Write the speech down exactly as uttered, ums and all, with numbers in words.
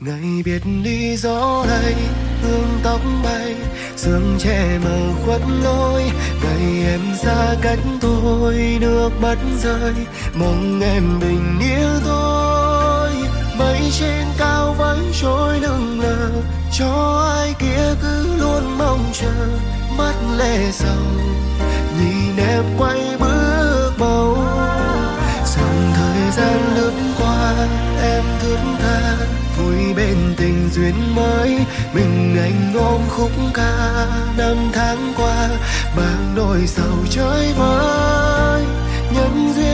Ngày biệt đi gió lay, hương tóc bay, sương che mờ khuất lối. Ngày em xa cách tôi, nước mắt rơi, mong em bình yên thôi. Mây trên cao vẫn trôi lững lờ, cho ai kia cứ luôn mong chờ. Mắt lệ sầu, nhìn em quay bước bầu. Dòng thời gian lướt qua, em thướt tha, vui bên tình duyên mới. Mình anh ôm khúc ca năm tháng qua, mang nỗi sầu chơi vơi. Nhân duyên